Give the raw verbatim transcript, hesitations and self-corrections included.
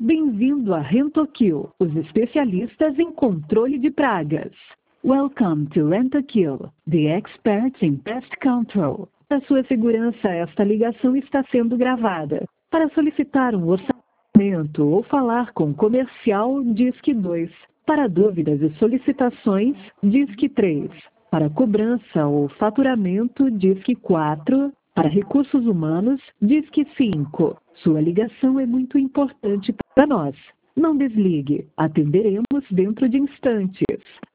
Bem-vindo a Rentokil, os especialistas em controle de pragas. Welcome to Rentokil, the experts in pest control. Para sua segurança, esta ligação está sendo gravada. Para solicitar um orçamento ou falar com o comercial, disque dois. Para dúvidas e solicitações, disque três. Para cobrança ou faturamento, disque quatro. Para recursos humanos, disque cinco. Sua ligação é muito importante para nós. Não desligue. Atenderemos dentro de instantes.